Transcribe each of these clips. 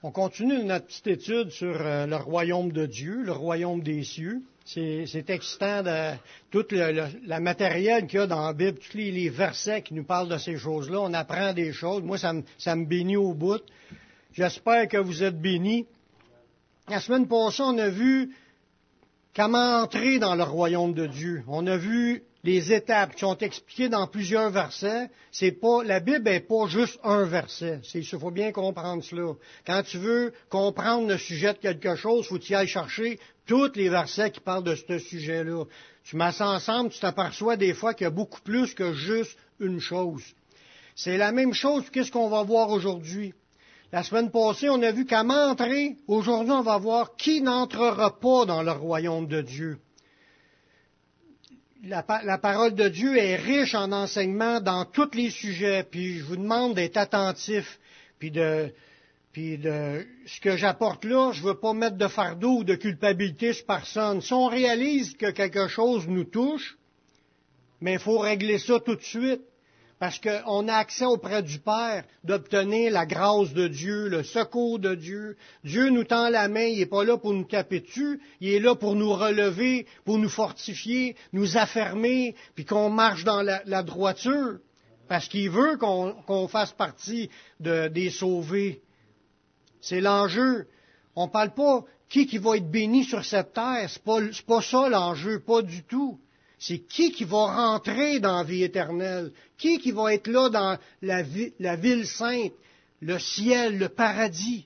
On continue notre petite étude sur le royaume de Dieu, le royaume des cieux. C'est excitant, tout la matériel qu'il y a dans la Bible, tous les versets qui nous parlent de ces choses-là. On apprend des choses. Moi, ça me bénit au bout. J'espère que vous êtes bénis. La semaine passée, on a vu comment entrer dans le royaume de Dieu. On a vu les étapes qui sont expliquées dans plusieurs versets. La Bible n'est pas juste un verset. Il faut bien comprendre cela. Quand tu veux comprendre le sujet de quelque chose, il faut que tu ailles chercher tous les versets qui parlent de ce sujet-là. Tu mets ça ensemble, tu t'aperçois des fois qu'il y a beaucoup plus que juste une chose. C'est la même chose qu'est-ce qu'on va voir aujourd'hui. La semaine passée, on a vu comment entrer. Aujourd'hui, on va voir qui n'entrera pas dans le royaume de Dieu. La parole de Dieu est riche en enseignements dans tous les sujets, puis je vous demande d'être attentifs, puis de ce que j'apporte là, je ne veux pas mettre de fardeau ou de culpabilité sur personne. Si on réalise que quelque chose nous touche, mais il faut régler ça tout de suite. Parce qu'on a accès auprès du Père d'obtenir la grâce de Dieu, le secours de Dieu. Dieu nous tend la main, il n'est pas là pour nous taper dessus, il est là pour nous relever, pour nous fortifier, nous affermer, puis qu'on marche dans la droiture. Parce qu'il veut qu'on fasse partie des sauvés. C'est l'enjeu. On ne parle pas qui va être béni sur cette terre. C'est pas ça l'enjeu, pas du tout. C'est qui va rentrer dans la vie éternelle, qui va être là dans la ville sainte, le ciel, le paradis.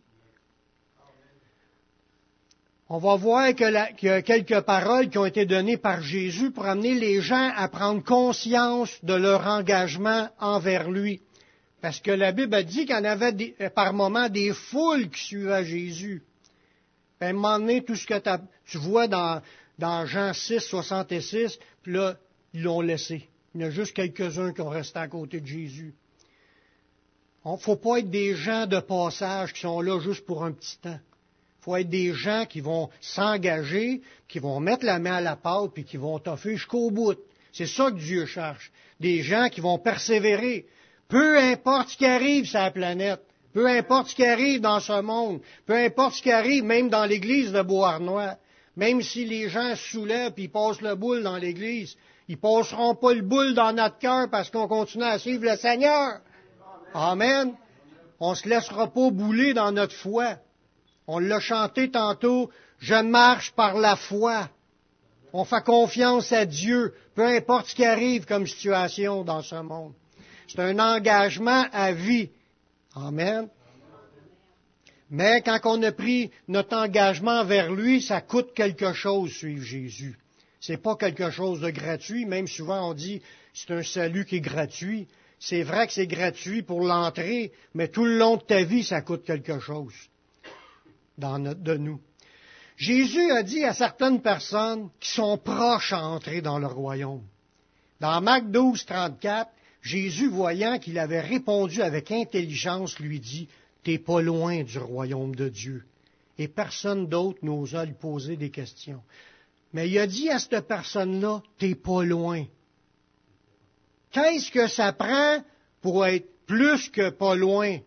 On va voir qu'il y a quelques paroles qui ont été données par Jésus pour amener les gens à prendre conscience de leur engagement envers lui. Parce que la Bible a dit qu'il y en avait par moments des foules qui suivaient Jésus. À un moment donné, tout ce que tu vois dans Jean 6, 66, puis là, ils l'ont laissé. Il y en a juste quelques-uns qui ont resté à côté de Jésus. Il ne faut pas être des gens de passage qui sont là juste pour un petit temps. Il faut être des gens qui vont s'engager, qui vont mettre la main à la pâte, puis qui vont toffer jusqu'au bout. C'est ça que Dieu cherche. Des gens qui vont persévérer. Peu importe ce qui arrive sur la planète, peu importe ce qui arrive dans ce monde, peu importe ce qui arrive même dans l'église de Beauharnois, même si les gens se soulèvent et passent le boule dans l'église, ils ne passeront pas le boule dans notre cœur parce qu'on continue à suivre le Seigneur. Amen. On ne se laissera pas bouler dans notre foi. On l'a chanté tantôt, je marche par la foi. On fait confiance à Dieu, peu importe ce qui arrive comme situation dans ce monde. C'est un engagement à vie. Amen. Mais quand on a pris notre engagement vers lui, ça coûte quelque chose, suivre Jésus. C'est pas quelque chose de gratuit, même souvent on dit c'est un salut qui est gratuit. C'est vrai que c'est gratuit pour l'entrée, mais tout le long de ta vie, ça coûte quelque chose de nous. Jésus a dit à certaines personnes qui sont proches à entrer dans le royaume. Dans Marc 12, 34, Jésus, voyant qu'il avait répondu avec intelligence, lui dit, « T'es pas loin du royaume de Dieu. » Et personne d'autre n'osa lui poser des questions. Mais il a dit à cette personne-là, « T'es pas loin. » Qu'est-ce que ça prend pour être plus que pas loin?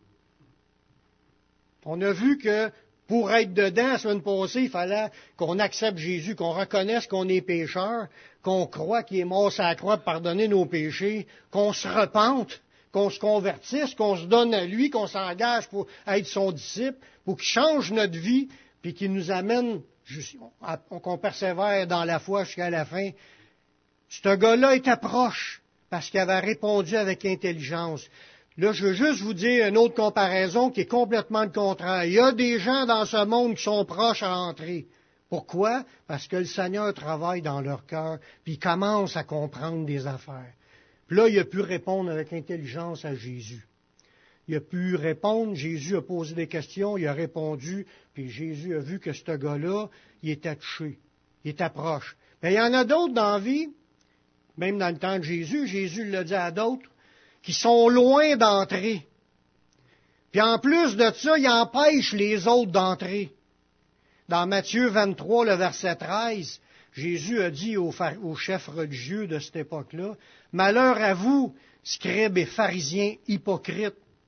On a vu que pour être dedans, la semaine passée, il fallait qu'on accepte Jésus, qu'on reconnaisse qu'on est pécheur, qu'on croit qu'il est mort sur la croix pour pardonner nos péchés, qu'on se repente, qu'on se convertisse, qu'on se donne à lui, qu'on s'engage pour être son disciple, pour qu'il change notre vie, puis qu'il nous amène, qu'on persévère dans la foi jusqu'à la fin. Ce gars-là était proche, parce qu'il avait répondu avec intelligence. Là, je veux juste vous dire une autre comparaison qui est complètement le contraire. Il y a des gens dans ce monde qui sont proches à entrer. Pourquoi? Parce que le Seigneur travaille dans leur cœur, puis il commence à comprendre des affaires. Puis là, il a pu répondre avec intelligence à Jésus. Il a pu répondre, Jésus a posé des questions, il a répondu, puis Jésus a vu que ce gars-là, il était touché, il était proche. Mais il y en a d'autres dans la vie, même dans le temps de Jésus, Jésus l'a dit à d'autres, qui sont loin d'entrer. Puis en plus de ça, il empêche les autres d'entrer. Dans Matthieu 23, le verset 13, Jésus a dit aux chefs religieux de cette époque-là, « Malheur à vous, scribes et pharisiens hypocrites,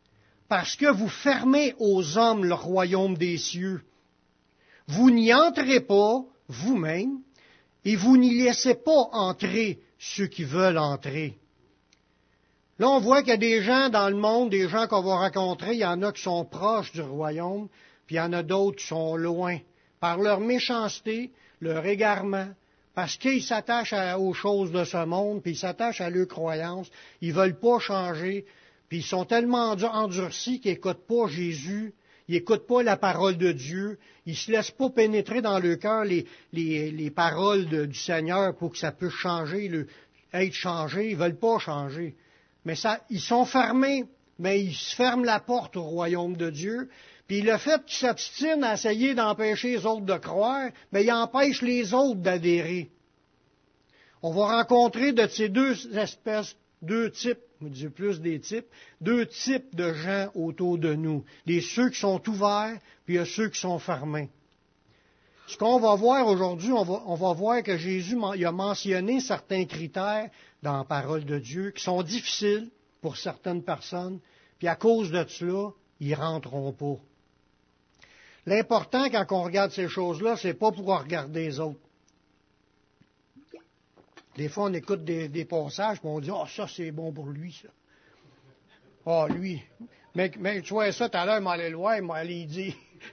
parce que vous fermez aux hommes le royaume des cieux. Vous n'y entrez pas vous-même, et vous n'y laissez pas entrer ceux qui veulent entrer. Là, on voit qu'il y a des gens dans le monde, des gens qu'on va rencontrer, il y en a qui sont proches du royaume, puis il y en a d'autres qui sont loin, par leur méchanceté, leur égarement, parce qu'ils s'attachent aux choses de ce monde, puis ils s'attachent à leurs croyances, ils ne veulent pas changer, puis ils sont tellement endurcis qu'ils n'écoutent pas Jésus, ils n'écoutent pas la parole de Dieu, ils ne se laissent pas pénétrer dans leur cœur les paroles du Seigneur pour que ça puisse changer, être changé, ils ne veulent pas changer. Mais ils sont fermés, mais ils se ferment la porte au royaume de Dieu. Puis le fait qu'ils s'obstinent à essayer d'empêcher les autres de croire, mais ils empêchent les autres d'adhérer. On va rencontrer de ces deux espèces, deux types, je dis plus des types, deux types de gens autour de nous. Ceux qui sont ouverts, puis il y a ceux qui sont fermés. Ce qu'on va voir aujourd'hui, on va voir que Jésus il a mentionné certains critères dans la parole de Dieu qui sont difficiles pour certaines personnes, puis à cause de cela, ils ne rentreront pas. L'important, quand on regarde ces choses-là, c'est pas pour regarder les autres. Des fois, on écoute des passages, puis on dit « Ah, ça, c'est bon pour lui, ça. » Ah, lui. Mais tu vois ça, tout à l'heure, il m'allait le voir, il m'allait dire.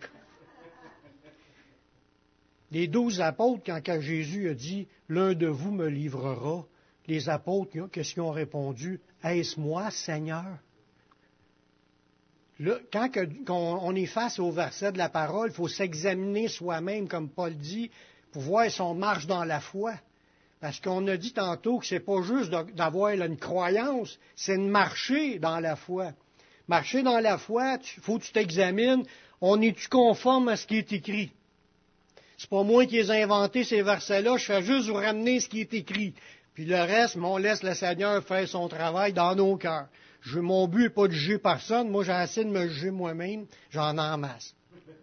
Les 12 apôtres, quand Jésus a dit « L'un de vous me livrera », les apôtres, qu'est-ce qu'ils ont répondu? « Est-ce moi, Seigneur? » Là, quand on est face au verset de la parole, il faut s'examiner soi-même, comme Paul dit, pour voir si on marche dans la foi. Parce qu'on a dit tantôt que c'est pas juste d'avoir une croyance, c'est de marcher dans la foi. Marcher dans la foi, il faut que tu t'examines, on est-tu conforme à ce qui est écrit? C'est pas moi qui ai inventé ces versets-là, je fais juste vous ramener ce qui est écrit. Puis le reste, on laisse le Seigneur faire son travail dans nos cœurs. Mon but n'est pas de juger personne, moi j'ai assez de me juger moi-même, j'en ai en masse.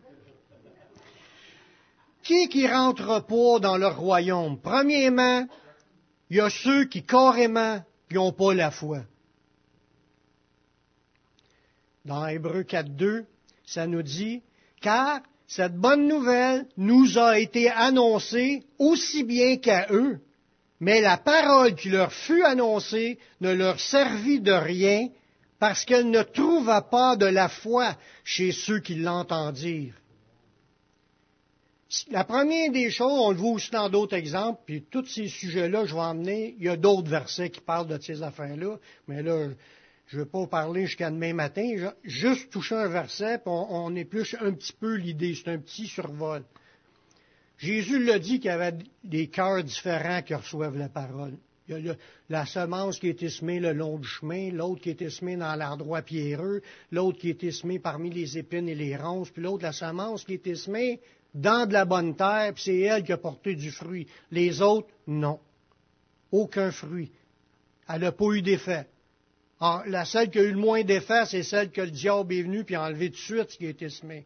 Qui rentre pas dans le royaume? Premièrement, il y a ceux qui carrément n'ont pas la foi. Dans Hébreux 4.2, ça nous dit, « Car cette bonne nouvelle nous a été annoncée aussi bien qu'à eux, mais la parole qui leur fut annoncée ne leur servit de rien parce qu'elle ne trouva pas de la foi chez ceux qui l'entendirent. » La première des choses, on le voit aussi dans d'autres exemples, puis tous ces sujets-là, je vais emmener, il y a d'autres versets qui parlent de ces affaires-là, mais là, je ne vais pas parler jusqu'à demain matin, juste toucher un verset, puis on épluche un petit peu l'idée, c'est un petit survol. Jésus l'a dit qu'il y avait des cœurs différents qui reçoivent la parole. Il y a la semence qui a été semée le long du chemin, l'autre qui a été semée dans l'endroit pierreux, l'autre qui a été semée parmi les épines et les ronces, puis l'autre la semence qui a été semée dans de la bonne terre, puis c'est elle qui a porté du fruit. Les autres, non. Aucun fruit. Elle n'a pas eu d'effet. La seule qui a eu le moins d'effet, c'est celle que le diable est venu puis a enlevé tout de suite ce qui a été semé.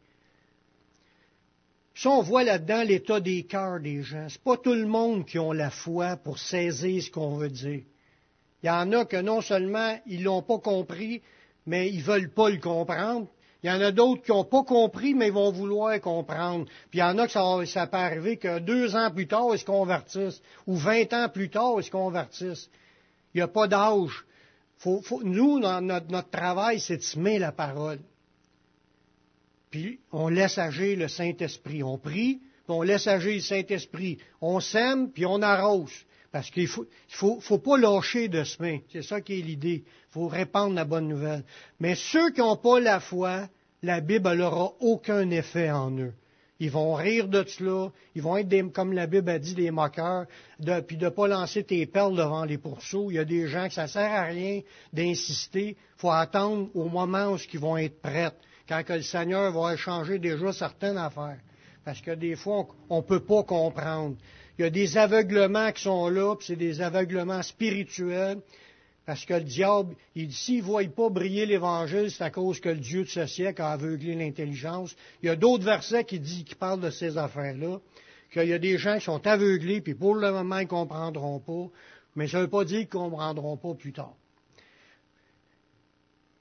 Ça, on voit là-dedans l'état des cœurs des gens. C'est pas tout le monde qui a la foi pour saisir ce qu'on veut dire. Il y en a que non seulement ils l'ont pas compris, mais ils veulent pas le comprendre. Il y en a d'autres qui n'ont pas compris, mais ils vont vouloir comprendre. Puis il y en a que ça peut arriver que 2 ans plus tard, ils se convertissent. Ou 20 ans plus tard, ils se convertissent. Il n'y a pas d'âge. Nous, dans notre travail, c'est de semer la parole. Puis on laisse agir le Saint-Esprit. On prie, puis on laisse agir le Saint-Esprit. On sème, puis on arrose. Parce qu'il faut pas lâcher de semer. C'est ça qui est l'idée. Il faut répandre la bonne nouvelle. Mais ceux qui n'ont pas la foi, la Bible n'aura aucun effet en eux. Ils vont rire de cela. Ils vont être, comme la Bible a dit, des moqueurs. Puis de ne pas lancer tes perles devant les pourceaux. Il y a des gens que ça ne sert à rien d'insister. Il faut attendre au moment où ils vont être prêts. Quand que le Seigneur va changer déjà certaines affaires. Parce que des fois, on ne peut pas comprendre. Il y a des aveuglements qui sont là, puis c'est des aveuglements spirituels, parce que le diable, s'il ne voit pas briller l'Évangile, c'est à cause que le Dieu de ce siècle a aveuglé l'intelligence. Il y a d'autres versets qui parlent de ces affaires-là, qu'il y a des gens qui sont aveuglés, puis pour le moment, ils ne comprendront pas, mais ça ne veut pas dire qu'ils ne comprendront pas plus tard.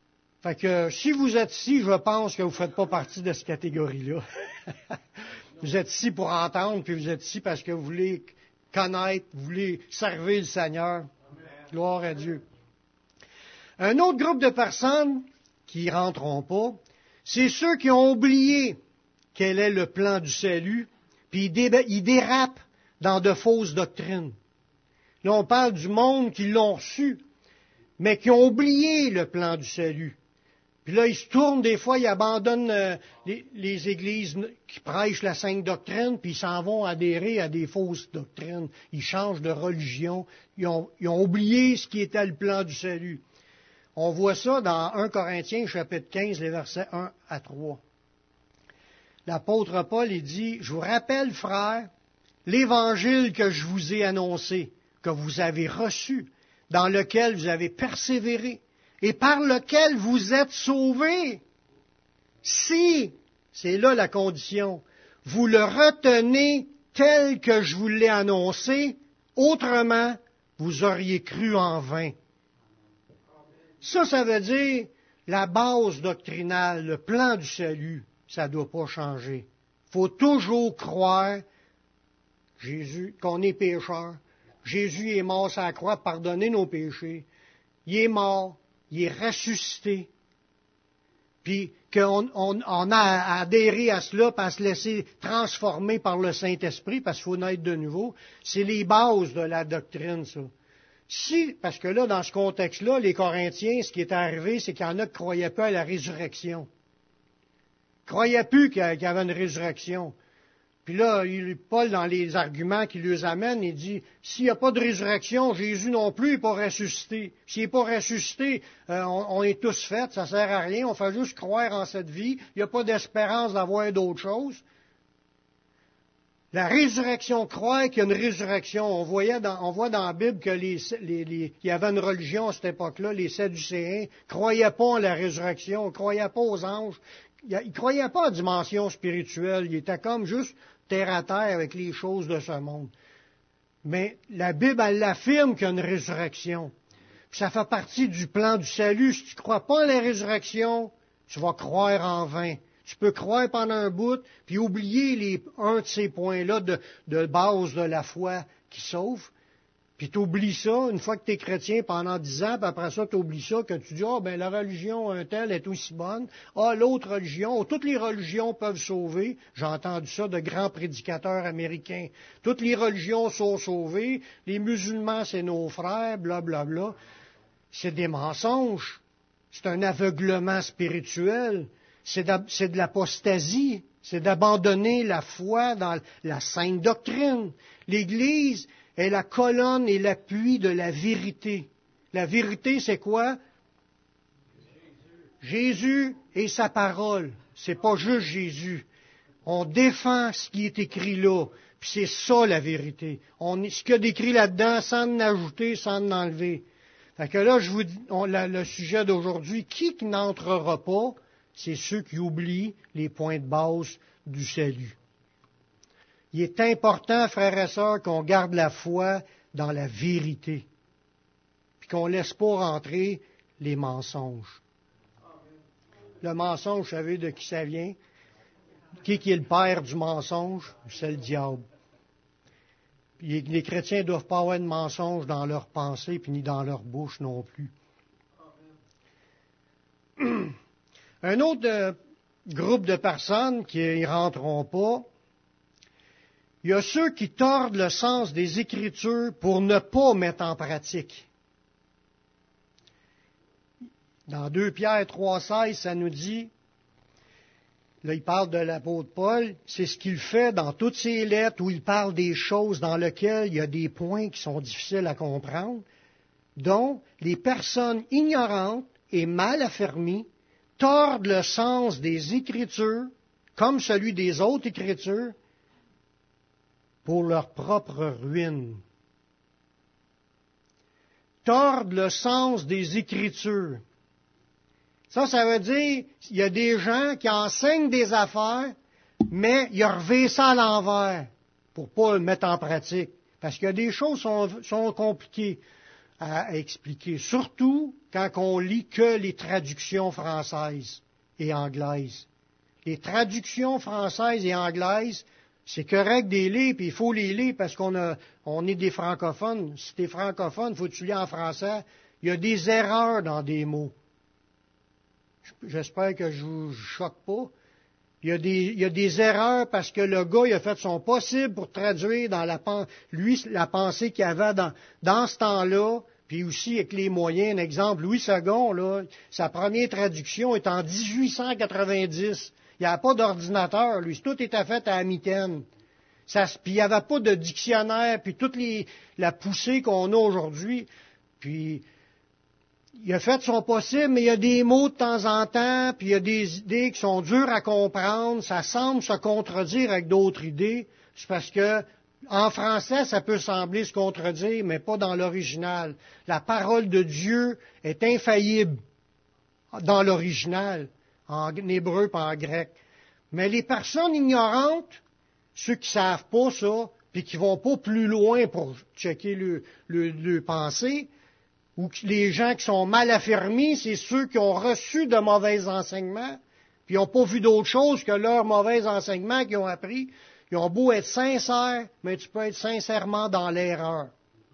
Fait que si vous êtes ici, je pense que vous ne faites pas partie de cette catégorie-là. Vous êtes ici pour entendre, puis vous êtes ici parce que vous voulez connaître, vous voulez servir le Seigneur. Gloire à Dieu. Un autre groupe de personnes qui ne rentreront pas, c'est ceux qui ont oublié quel est le plan du salut, puis ils dérapent dans de fausses doctrines. Là, on parle du monde qui l'ont reçu, mais qui ont oublié le plan du salut. Puis là, ils se tournent, des fois, ils abandonnent les églises qui prêchent la sainte doctrine, puis ils s'en vont adhérer à des fausses doctrines. Ils changent de religion. Ils ont oublié ce qui était le plan du salut. On voit ça dans 1 Corinthiens, chapitre 15, les versets 1 à 3. L'apôtre Paul, il dit, « Je vous rappelle, frères, l'évangile que je vous ai annoncé, que vous avez reçu, dans lequel vous avez persévéré, et par lequel vous êtes sauvés. Si, c'est là la condition, vous le retenez tel que je vous l'ai annoncé, autrement, vous auriez cru en vain. » Ça veut dire la base doctrinale, le plan du salut, ça ne doit pas changer. Il faut toujours croire Jésus, qu'on est pécheur. Jésus est mort sur la croix pour pardonner nos péchés. Il est mort. Il est ressuscité, puis qu'on a adhéré à cela, puis à se laisser transformer par le Saint-Esprit, parce qu'il faut naître de nouveau. C'est les bases de la doctrine, ça. Parce que là, dans ce contexte-là, les Corinthiens, ce qui est arrivé, c'est qu'il y en a qui ne croyaient pas à la résurrection. Ils ne croyaient plus qu'il y avait une résurrection. Puis là, Paul, dans les arguments qu'il lui amène, il dit, s'il n'y a pas de résurrection, Jésus non plus n'est pas ressuscité. S'il n'est pas ressuscité, on est tous faits, ça ne sert à rien, on fait juste croire en cette vie, il n'y a pas d'espérance d'avoir d'autre chose. La résurrection, croire qu'il y a une résurrection, on voit dans la Bible qu'il y avait une religion à cette époque-là, les Sadducéens, ne croyaient pas en la résurrection, ne croyaient pas aux anges, ils ne croyaient pas à la dimension spirituelle, ils étaient comme juste terre à terre avec les choses de ce monde. Mais la Bible, elle affirme qu'il y a une résurrection. Puis ça fait partie du plan du salut. Si tu ne crois pas à la résurrection, tu vas croire en vain. Tu peux croire pendant un bout, puis oublier un de ces points-là de base de la foi qui sauve. Puis tu oublies ça, une fois que tu es chrétien pendant 10 ans, puis après ça, tu oublies ça, que tu dis, la religion un tel est aussi bonne. L'autre religion, toutes les religions peuvent sauver. J'ai entendu ça de grands prédicateurs américains. Toutes les religions sont sauvées, les musulmans, c'est nos frères, blablabla. C'est des mensonges. C'est un aveuglement spirituel. C'est de l'apostasie. C'est d'abandonner la foi dans la sainte doctrine. L'Église est la colonne et l'appui de la vérité. La vérité, c'est quoi? Jésus et sa parole. C'est pas juste Jésus. On défend ce qui est écrit là. Puis c'est ça la vérité. Ce qu'il y a d'écrit là-dedans, sans en ajouter, sans en enlever. Fait que là, je vous dis, le sujet d'aujourd'hui, qui n'entrera pas, c'est ceux qui oublient les points de base du salut. Il est important, frères et sœurs, qu'on garde la foi dans la vérité, puis qu'on ne laisse pas rentrer les mensonges. Le mensonge, vous savez de qui ça vient? Qui est le père du mensonge? C'est le diable. Puis les chrétiens ne doivent pas avoir de mensonges dans leurs pensées, puis ni dans leur bouche non plus. Un autre groupe de personnes qui n'y rentreront pas, il y a ceux qui tordent le sens des Écritures pour ne pas mettre en pratique. Dans 2 Pierre 3,16, ça nous dit, là il parle de l'apôtre Paul, c'est ce qu'il fait dans toutes ses lettres où il parle des choses dans lesquelles il y a des points qui sont difficiles à comprendre, dont les personnes ignorantes et mal affermies tordent le sens des Écritures, comme celui des autres Écritures, pour leur propre ruine. Tordent le sens des Écritures. Ça veut dire, il y a des gens qui enseignent des affaires, mais ils revirent ça à l'envers pour ne pas le mettre en pratique. Parce qu'il y a des choses qui sont compliquées à expliquer. Surtout, quand on lit que les traductions françaises et anglaises. Les traductions françaises et anglaises, c'est correct de les lire, puis il faut les lire parce on est des francophones. Si tu es francophone, il faut que tu lis en français. Il y a des erreurs dans des mots. J'espère que je ne vous choque pas. Il y a des erreurs parce que le gars, il a fait son possible pour traduire dans la pensée qu'il avait dans ce temps-là, puis aussi avec les moyens. Un exemple, Louis II, là, sa première traduction est en 1890. Il n'y avait pas d'ordinateur, lui. Tout était fait à la mitaine. Puis il n'y avait pas de dictionnaire, puis toute la poussée qu'on a aujourd'hui. Puis il a fait son possible, mais il y a des mots de temps en temps, puis il y a des idées qui sont dures à comprendre. Ça semble se contredire avec d'autres idées. C'est parce que en français, ça peut sembler se contredire, mais pas dans l'original. La parole de Dieu est infaillible dans l'original, en hébreu et en grec. Mais les personnes ignorantes, ceux qui ne savent pas ça, puis qui ne vont pas plus loin pour checker le pensée, ou les gens qui sont mal affermis, c'est ceux qui ont reçu de mauvais enseignements, puis ils n'ont pas vu d'autre chose que leurs mauvais enseignements qu'ils ont appris. Ils ont beau être sincères, mais tu peux être sincèrement dans l'erreur.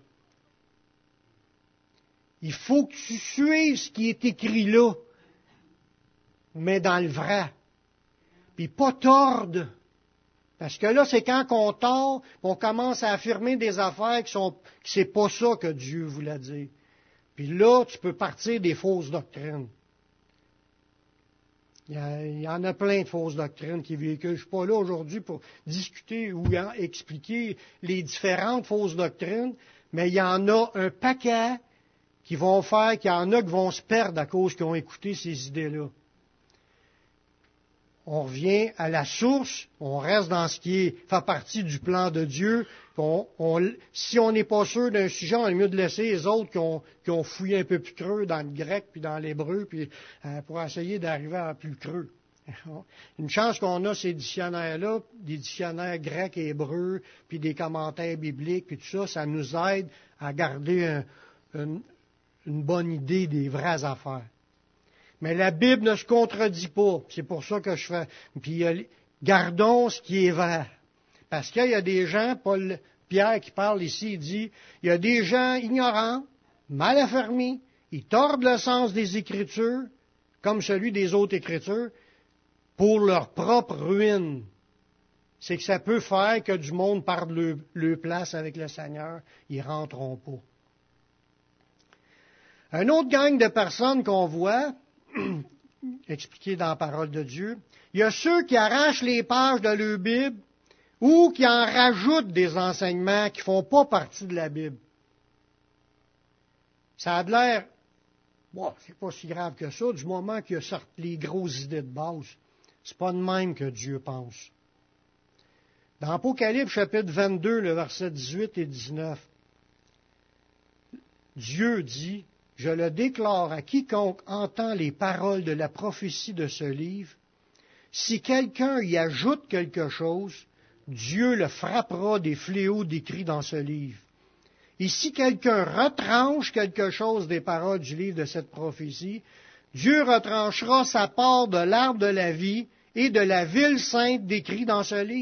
Il faut que tu suives ce qui est écrit là, mais dans le vrai. Puis pas tordre. Parce que là, c'est quand on tord, on commence à affirmer des affaires que c'est pas ça que Dieu voulait dire. Puis là, tu peux partir des fausses doctrines. Il y en a plein de fausses doctrines qui véhiculent. Je ne suis pas là aujourd'hui pour discuter ou expliquer les différentes fausses doctrines, mais il y en a un paquet qui vont faire qu'il y en a qui vont se perdre à cause qu'ils ont écouté ces idées-là. On revient à la source, on reste dans ce qui fait partie du plan de Dieu. Si on n'est pas sûr d'un sujet, on est mieux de laisser les autres qui ont fouillé un peu plus creux dans le grec puis dans l'hébreu, puis pour essayer d'arriver à plus creux. Une chance qu'on a ces dictionnaires-là, des dictionnaires grecs et hébreux, puis des commentaires bibliques, puis tout ça, ça nous aide à garder une bonne idée des vraies affaires. Mais la Bible ne se contredit pas. C'est pour ça que je fais. Puis gardons ce qui est vrai. Parce qu'il y a des gens, Pierre qui parle ici, il dit, il y a des gens ignorants, mal affermis, ils tordent le sens des Écritures, comme celui des autres Écritures, pour leur propre ruine. C'est que ça peut faire que du monde perde leur place avec le Seigneur, ils ne rentreront pas. Un autre gang de personnes qu'on voit, expliqué dans la parole de Dieu, il y a ceux qui arrachent les pages de leur Bible ou qui en rajoutent des enseignements qui ne font pas partie de la Bible. Ça a l'air, bon, c'est pas si grave que ça, du moment qu'il y a sorti les grosses idées de base. C'est pas de même que Dieu pense. Dans Apocalypse chapitre 22, le verset 18 et 19, Dieu dit, « Je le déclare à quiconque entend les paroles de la prophétie de ce livre. Si quelqu'un y ajoute quelque chose, Dieu le frappera des fléaux décrits dans ce livre. Et si quelqu'un retranche quelque chose des paroles du livre de cette prophétie, Dieu retranchera sa part de l'arbre de la vie et de la ville sainte décrits dans ce livre. »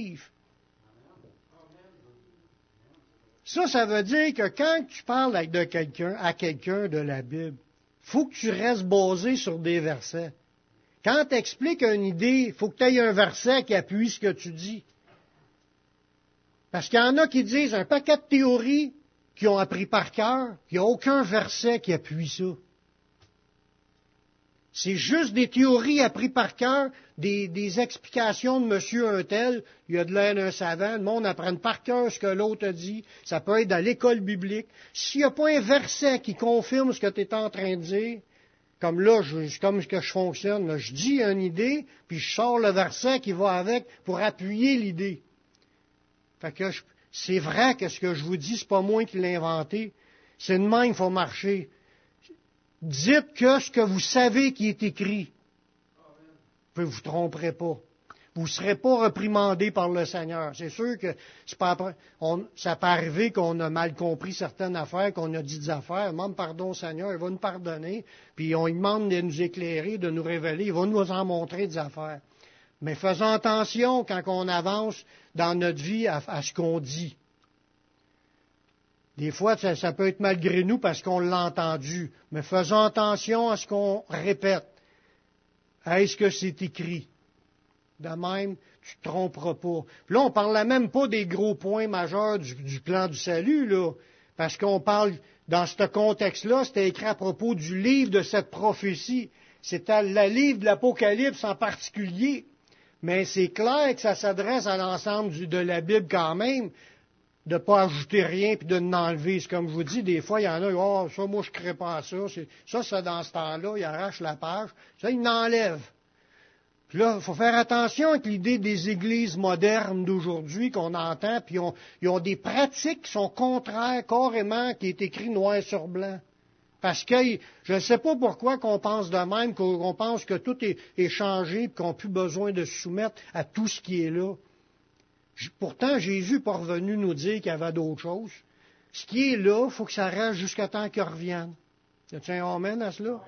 Ça veut dire que quand tu parles à quelqu'un de la Bible, il faut que tu restes basé sur des versets. Quand tu expliques une idée, il faut que tu aies un verset qui appuie ce que tu dis. Parce qu'il y en a qui disent un paquet de théories qu'ils ont appris par cœur, il n'y a aucun verset qui appuie ça. C'est juste des théories apprises par cœur, des explications de monsieur un tel, il y a de l'air d'un savant, le monde apprend par cœur ce que l'autre a dit, ça peut être à l'école biblique. S'il n'y a pas un verset qui confirme ce que tu es en train de dire, comme là, comme que je fonctionne, là, je dis une idée, puis je sors le verset qui va avec pour appuyer l'idée. Fait que c'est vrai que ce que je vous dis, c'est pas moi qui l'ai inventé. C'est de même qu'il faut marcher. Dites que ce que vous savez qui est écrit. Vous ne vous tromperez pas. vous ne serez pas reprimandés par le Seigneur. C'est sûr que ça peut arriver qu'on a mal compris certaines affaires, qu'on a dit des affaires. Demande pardon au Seigneur, il va nous pardonner. Puis on lui demande de nous éclairer, de nous révéler, il va nous en montrer des affaires. Mais faisons attention quand on avance dans notre vie à ce qu'on dit. Des fois, ça peut être malgré nous parce qu'on l'a entendu. Mais faisons attention à ce qu'on répète. Est-ce que c'est écrit? De même, tu ne te tromperas pas. Puis là, on ne parlait même pas des gros points majeurs du plan du salut, là. Parce qu'on parle, dans ce contexte-là, c'était écrit à propos du livre de cette prophétie. C'était le livre de l'Apocalypse en particulier. Mais c'est clair que ça s'adresse à l'ensemble de la Bible quand même. De ne pas ajouter rien puis de n'enlever. C'est comme je vous dis, des fois, il y en a, oh, ça, moi, je ne crée pas à ça. Ça, c'est dans ce temps-là, il arrache la page. Ça, il n'enlève. Puis là, il faut faire attention avec l'idée des églises modernes d'aujourd'hui qu'on entend, puis ils ont des pratiques qui sont contraires carrément, qui est écrit noir sur blanc. Parce que je ne sais pas pourquoi qu'on pense de même, qu'on pense que tout est changé, et qu'on n'a plus besoin de se soumettre à tout ce qui est là. Pourtant, Jésus n'est pas revenu nous dire qu'il y avait d'autres choses. Ce qui est là, il faut que ça reste jusqu'à temps qu'il revienne. Y a-t-il un amen à cela?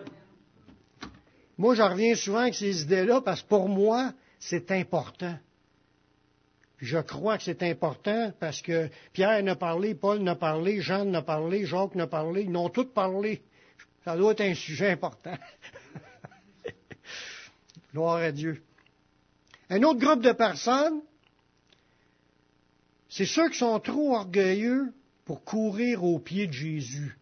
Moi, je reviens souvent avec ces idées-là parce que pour moi, c'est important. Je crois que c'est important parce que Pierre en a parlé, Paul en a parlé, Jean en a parlé, Jacques en a parlé, ils en ont tous parlé. Ça doit être un sujet important. Gloire à Dieu. Un autre groupe de personnes, c'est ceux qui sont trop orgueilleux pour courir aux pieds de Jésus.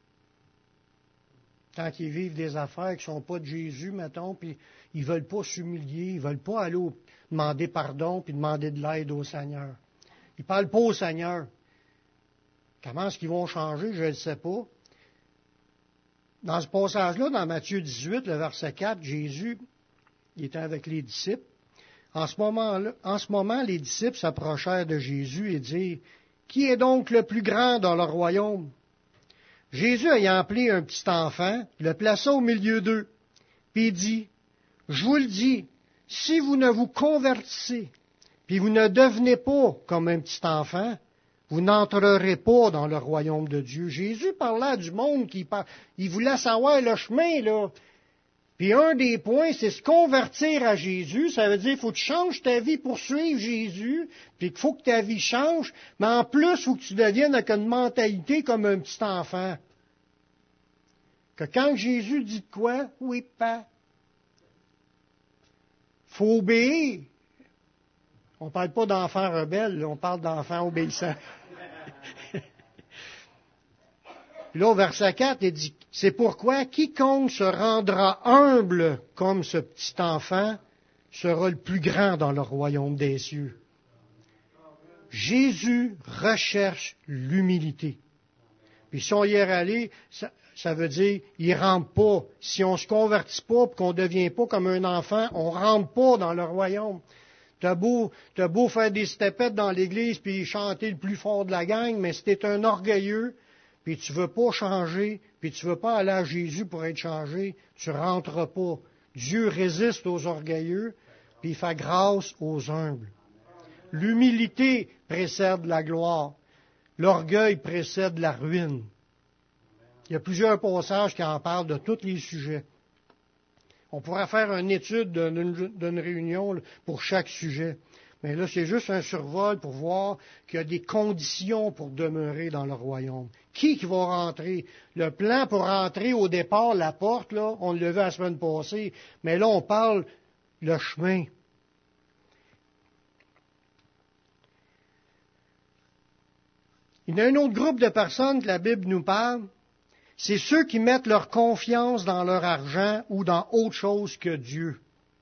Tant qu'ils vivent des affaires qui ne sont pas de Jésus, mettons, puis ils ne veulent pas s'humilier, ils ne veulent pas aller demander pardon puis demander de l'aide au Seigneur. Ils ne parlent pas au Seigneur. Comment est-ce qu'ils vont changer, je ne le sais pas. Dans ce passage-là, dans Matthieu 18, le verset 4, Jésus, il était avec les disciples. En ce moment, les disciples s'approchèrent de Jésus et dirent, « Qui est donc le plus grand dans le royaume? » Jésus, ayant appelé un petit enfant, le plaça au milieu d'eux, puis il dit, « Je vous le dis, si vous ne vous convertissez, puis vous ne devenez pas comme un petit enfant, vous n'entrerez pas dans le royaume de Dieu. » Jésus parlait du monde il voulait savoir le chemin, là. Puis un des points, c'est se convertir à Jésus. Ça veut dire qu'il faut que tu changes ta vie pour suivre Jésus, puis qu'il faut que ta vie change, mais en plus, il faut que tu deviennes avec une mentalité comme un petit enfant. Que quand Jésus dit de quoi, oui, pas. Il faut obéir. On ne parle pas d'enfants rebelles, on parle d'enfants obéissants. Puis là, au verset 4, il dit, « C'est pourquoi quiconque se rendra humble comme ce petit enfant sera le plus grand dans le royaume des cieux. » Jésus recherche l'humilité. Puis si on y est allé, ça veut dire, il ne rentre pas. Si on ne se convertit pas et qu'on ne devient pas comme un enfant, on ne rentre pas dans le royaume. T'as beau faire des stepettes dans l'église puis chanter le plus fort de la gang, mais si t'es un orgueilleux, puis tu ne veux pas changer, puis tu ne veux pas aller à Jésus pour être changé, tu ne rentres pas. Dieu résiste aux orgueilleux, puis il fait grâce aux humbles. L'humilité précède la gloire. L'orgueil précède la ruine. Il y a plusieurs passages qui en parlent de tous les sujets. On pourrait faire une étude d'une réunion pour chaque sujet. Mais là, c'est juste un survol pour voir qu'il y a des conditions pour demeurer dans le royaume. Qui va rentrer? Le plan pour rentrer au départ, la porte, là, on l'a vu la semaine passée, mais là, on parle le chemin. Il y a un autre groupe de personnes que la Bible nous parle, c'est ceux qui mettent leur confiance dans leur argent ou dans autre chose que Dieu.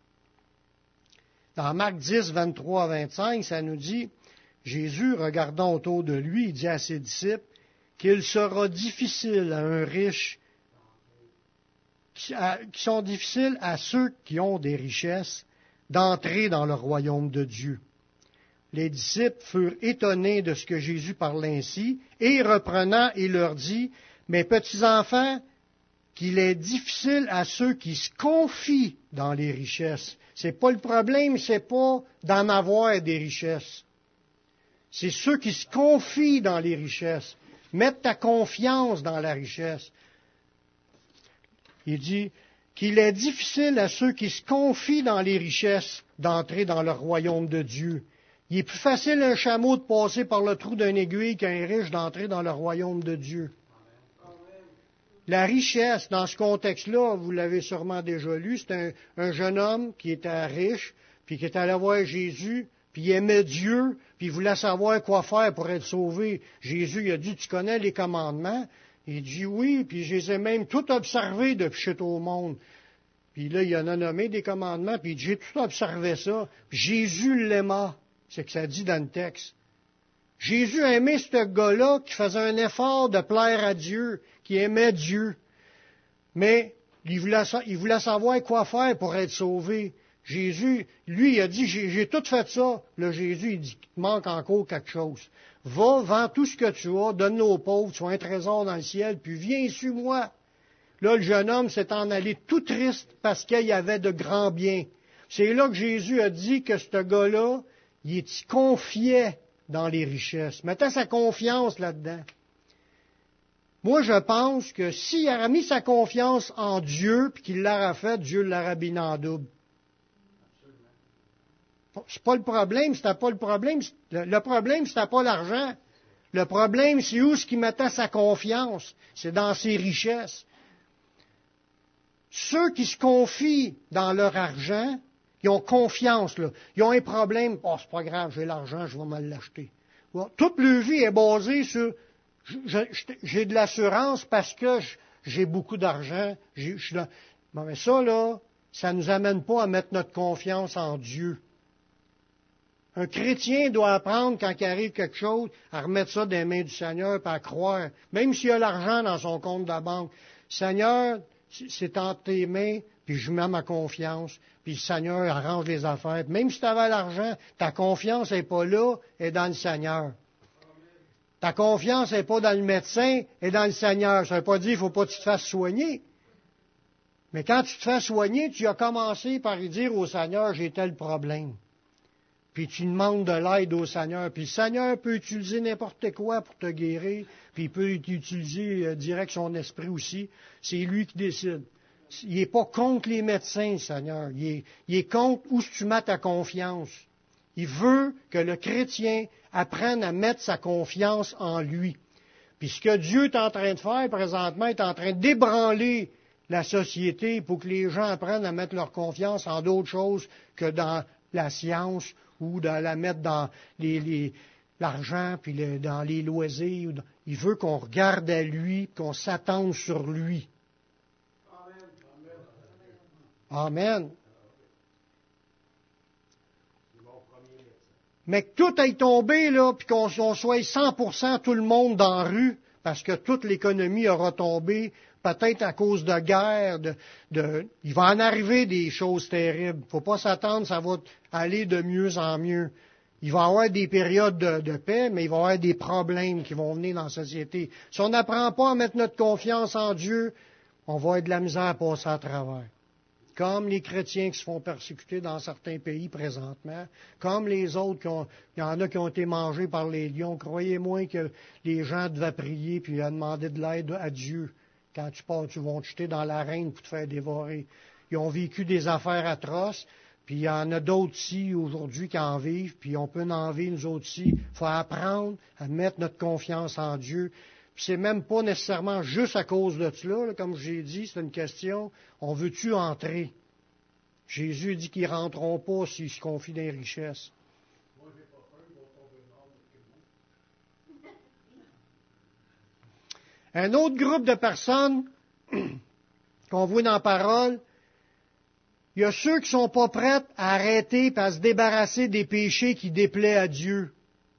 Dans Marc 10, 23 à 25, ça nous dit, Jésus, regardant autour de lui, il dit à ses disciples qu'il sera difficile à un riche, qui sont difficiles à ceux qui ont des richesses, d'entrer dans le royaume de Dieu. Les disciples furent étonnés de ce que Jésus parlait ainsi, et reprenant, il leur dit, « Mes petits enfants, qu'il est difficile à ceux qui se confient dans les richesses. C'est pas le problème, c'est pas d'en avoir des richesses. C'est ceux qui se confient dans les richesses. Mettre ta confiance dans la richesse. Il dit qu'il est difficile à ceux qui se confient dans les richesses d'entrer dans le royaume de Dieu. Il est plus facile à un chameau de passer par le trou d'une aiguille qu'à un riche d'entrer dans le royaume de Dieu. La richesse, dans ce contexte-là, vous l'avez sûrement déjà lu, c'est un jeune homme qui était riche, puis qui était allé voir Jésus, puis il aimait Dieu, puis il voulait savoir quoi faire pour être sauvé. Jésus il a dit, tu connais les commandements? Il dit oui, puis je les ai même tout observés depuis que je suis au monde. Puis là, il en a nommé des commandements, puis il dit, j'ai tout observé ça. Puis Jésus l'aima, c'est que ça dit dans le texte. Jésus a aimé ce gars-là qui faisait un effort de plaire à Dieu, qui aimait Dieu. Mais il voulait savoir quoi faire pour être sauvé. Jésus, lui, il a dit, j'ai tout fait ça. Là, Jésus, il dit, il te manque encore quelque chose. Va, vends tout ce que tu as, donne-le aux pauvres, tu as un trésor dans le ciel, puis viens, suis-moi. Là, le jeune homme s'est en allé tout triste parce qu'il y avait de grands biens. C'est là que Jésus a dit que ce gars-là, il confiait dans les richesses, mettait sa confiance là-dedans. Moi, je pense que s'il aurait mis sa confiance en Dieu, puis qu'il l'aurait fait, Dieu l'aurait béni en double. C'est pas le problème, c'était pas le problème. Le problème, c'était pas l'argent. Le problème, c'est où ce qu'il mettait sa confiance. C'est dans ses richesses. Ceux qui se confient dans leur argent, ils ont confiance, là. Ils ont un problème. Oh, c'est pas grave, j'ai l'argent, je vais me l'acheter. Bon, toute leur vie est basée sur j'ai de l'assurance parce que j'ai beaucoup d'argent. Bon, mais ça, là, ça ne nous amène pas à mettre notre confiance en Dieu. Un chrétien doit apprendre, quand il arrive quelque chose, à remettre ça dans les mains du Seigneur et à croire. Même s'il y a l'argent dans son compte de la banque. Seigneur, c'est entre tes mains, puis je mets ma confiance, puis le Seigneur arrange les affaires. Même si tu avais l'argent, ta confiance n'est pas là, elle est dans le Seigneur. Ta confiance n'est pas dans le médecin, elle est dans le Seigneur. Ça ne veut pas dire qu'il ne faut pas que tu te fasses soigner. Mais quand tu te fais soigner, tu as commencé par y dire au Seigneur, j'ai tel problème. Puis tu demandes de l'aide au Seigneur. Puis le Seigneur peut utiliser n'importe quoi pour te guérir. Puis il peut utiliser direct son esprit aussi. C'est lui qui décide. Il n'est pas contre les médecins, le Seigneur. Il est contre où tu mets ta confiance. Il veut que le chrétien apprenne à mettre sa confiance en lui. Puis ce que Dieu est en train de faire présentement, il est en train d'ébranler la société pour que les gens apprennent à mettre leur confiance en d'autres choses que dans la science ou de la mettre dans l'argent, puis dans les loisirs. Il veut qu'on regarde à lui, qu'on s'attende sur lui. Amen. Mais que tout aille tomber, là, puis qu'on soit 100% tout le monde dans la rue, parce que toute l'économie aura tombé, peut-être à cause de guerre, il va en arriver des choses terribles. Il ne faut pas s'attendre, ça va aller de mieux en mieux. Il va y avoir des périodes de paix, mais il va y avoir des problèmes qui vont venir dans la société. Si on n'apprend pas à mettre notre confiance en Dieu, on va avoir de la misère à passer à travers. Comme les chrétiens qui se font persécuter dans certains pays présentement, comme les autres, il y en a qui ont été mangés par les lions. Croyez-moi que les gens devaient prier puis demander de l'aide à Dieu. Quand tu pars, tu vas te jeter dans l'arène pour te faire dévorer. Ils ont vécu des affaires atroces, puis il y en a d'autres ici aujourd'hui qui en vivent, puis on peut en vivre nous autres ici. Il faut apprendre à mettre notre confiance en Dieu. Puis c'est même pas nécessairement juste à cause de cela, là, comme j'ai dit, c'est une question, on veut-tu entrer? Jésus dit qu'ils ne rentreront pas s'ils se confient dans les richesses. Un autre groupe de personnes qu'on voit dans la parole, il y a ceux qui ne sont pas prêts à arrêter et à se débarrasser des péchés qui déplaisent à Dieu.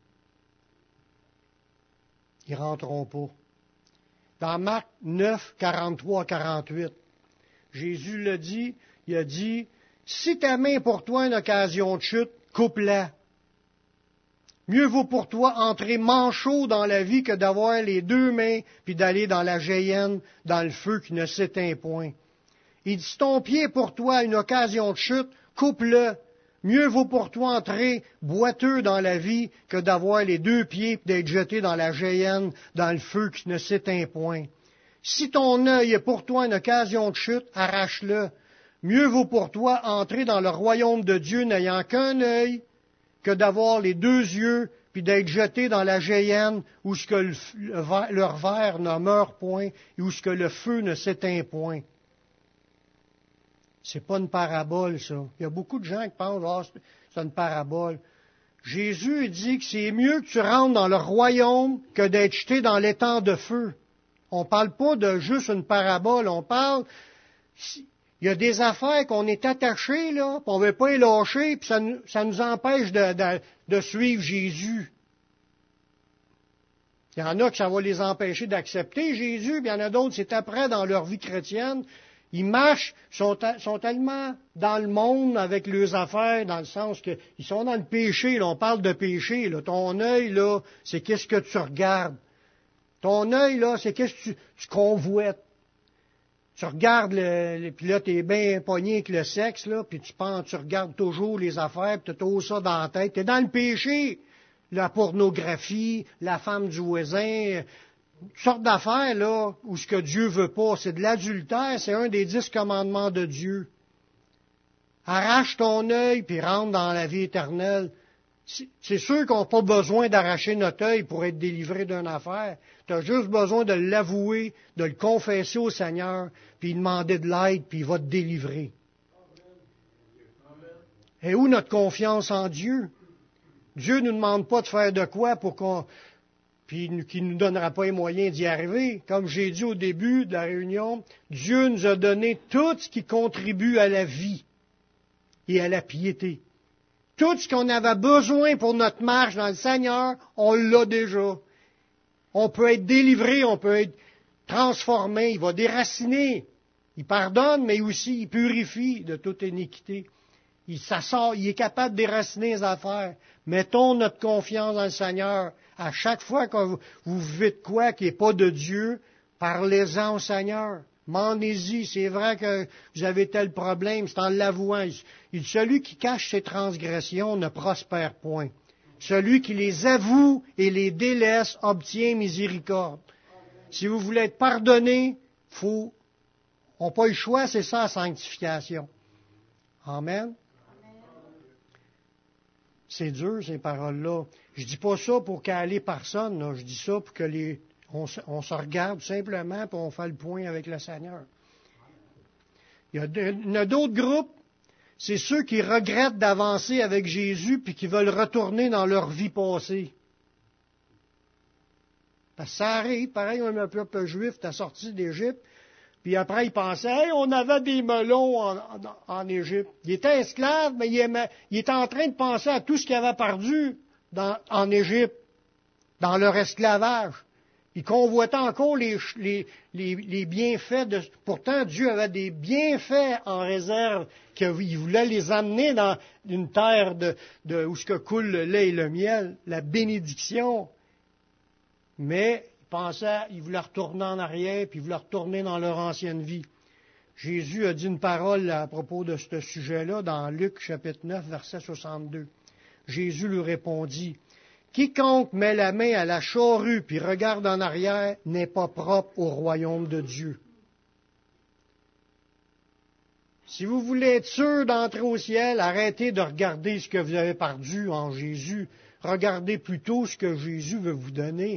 Ils ne rentreront pas. Dans Marc 9, 43-48, Jésus l'a dit, il a dit, si ta main est pour toi une occasion de chute, coupe-la. Mieux vaut pour toi entrer manchot dans la vie que d'avoir les deux mains puis d'aller dans la géhenne, dans le feu qui ne s'éteint point. Il dit, si ton pied est pour toi une occasion de chute, coupe-le. Mieux vaut pour toi entrer boiteux dans la vie que d'avoir les deux pieds et d'être jeté dans la géhenne, dans le feu qui ne s'éteint point. Si ton œil est pour toi une occasion de chute, arrache-le. Mieux vaut pour toi entrer dans le royaume de Dieu n'ayant qu'un œil que d'avoir les deux yeux puis d'être jeté dans la géhenne où ce que leur verre ne meurt point et où ce que le feu ne s'éteint point. C'est pas une parabole, ça. Il y a beaucoup de gens qui pensent, c'est une parabole. Jésus dit que c'est mieux que tu rentres dans le royaume que d'être jeté dans l'étang de feu. On parle pas de juste une parabole, on parle... Il y a des affaires qu'on est attachés, là, puis on ne veut pas les lâcher, puis ça nous empêche de suivre Jésus. Il y en a que ça va les empêcher d'accepter Jésus, puis il y en a d'autres, c'est après dans leur vie chrétienne. Ils marchent, sont tellement dans le monde avec leurs affaires, dans le sens qu'ils sont dans le péché, là, on parle de péché. Là. Ton œil, là, c'est qu'est-ce que tu regardes. Ton œil, là, c'est qu'est-ce que tu convoites. Tu regardes, puis là, t'es bien pogné avec le sexe, là, puis tu regardes toujours les affaires, puis tu as tout ça dans la tête. T'es dans le péché. La pornographie, la femme du voisin, toutes sortes d'affaires, là, où ce que Dieu veut pas. C'est de l'adultère, c'est un des 10 commandements de Dieu. Arrache ton œil, puis rentre dans la vie éternelle. C'est sûr qu'on n'a pas besoin d'arracher notre œil pour être délivré d'une affaire. Tu as juste besoin de l'avouer, de le confesser au Seigneur, puis demander de l'aide, puis il va te délivrer. Et où notre confiance en Dieu? Dieu ne nous demande pas de faire de quoi pour puis qu'il ne nous donnera pas les moyens d'y arriver. Comme j'ai dit au début de la réunion, Dieu nous a donné tout ce qui contribue à la vie et à la piété. Tout ce qu'on avait besoin pour notre marche dans le Seigneur, on l'a déjà. On peut être délivré, on peut être transformé, il va déraciner. Il pardonne, mais aussi il purifie de toute iniquité. Il est capable de déraciner les affaires. Mettons notre confiance dans le Seigneur. À chaque fois que vous vivez de quoi qui n'est pas de Dieu, parlez-en au Seigneur. Demandez-y, c'est vrai que vous avez tel problème, c'est en l'avouant. Il dit, celui qui cache ses transgressions ne prospère point. Celui qui les avoue et les délaisse obtient miséricorde. Si vous voulez être pardonné, on n'a pas le choix, c'est ça la sanctification. Amen. C'est dur, ces paroles-là. Je dis pas ça pour caler personne, là. Je dis ça pour que on se regarde simplement et on fait le point avec le Seigneur. Il y a d'autres groupes, c'est ceux qui regrettent d'avancer avec Jésus puis qui veulent retourner dans leur vie passée. Parce que ça arrive, pareil, un peuple juif est sorti d'Égypte, puis après, il pensait, hey, on avait des melons en Égypte. Il était esclave, mais il était en train de penser à tout ce qu'il avait perdu en Égypte, dans leur esclavage. Il convoitait encore les bienfaits. Pourtant, Dieu avait des bienfaits en réserve, qu'il voulait les amener dans une terre où ce que coule le lait et le miel, la bénédiction. Mais il voulait retourner en arrière, puis il voulait retourner dans leur ancienne vie. Jésus a dit une parole à propos de ce sujet-là dans Luc chapitre 9, verset 62. Jésus lui répondit, « Quiconque met la main à la charrue puis regarde en arrière n'est pas propre au royaume de Dieu. » Si vous voulez être sûr d'entrer au ciel, arrêtez de regarder ce que vous avez perdu en Jésus. Regardez plutôt ce que Jésus veut vous donner.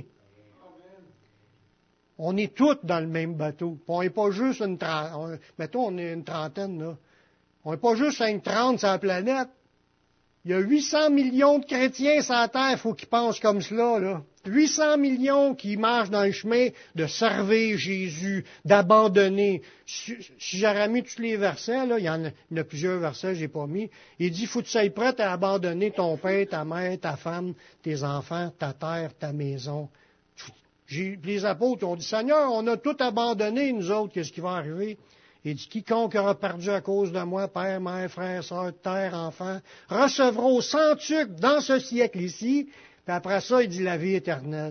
On est tous dans le même bateau. On n'est pas juste mettons, on est une trentaine, là. On n'est pas juste 30 sur la planète. Il y a 800 millions de chrétiens sur la terre, il faut qu'ils pensent comme cela, là. 800 millions qui marchent dans le chemin de servir Jésus, d'abandonner. Si j'aurais mis tous les versets, là, il y en a plusieurs versets que je n'ai pas mis, il dit, faut que tu sois prêt à abandonner ton père, ta mère, ta femme, tes enfants, ta terre, ta maison. Les apôtres ont dit, Seigneur, on a tout abandonné, nous autres, qu'est-ce qui va arriver? Il dit, quiconque aura perdu à cause de moi, père, mère, frère, sœur, terre, enfant, recevront au centuple dans ce siècle ici, Puis après ça, il dit la vie éternelle.